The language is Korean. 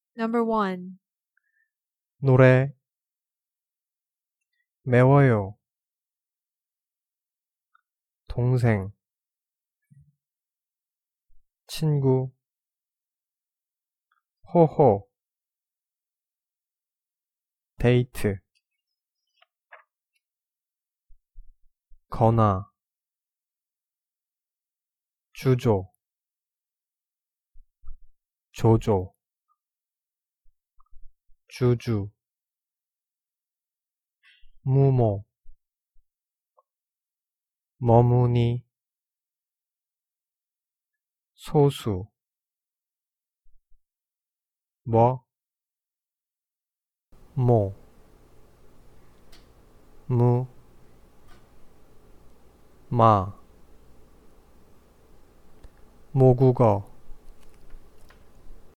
Number 1. 노래 매워요. 동생 친구 호호 데이트 건아 주조 조조 주주 무모 머무니 소수 뭐 모 무 마 모국어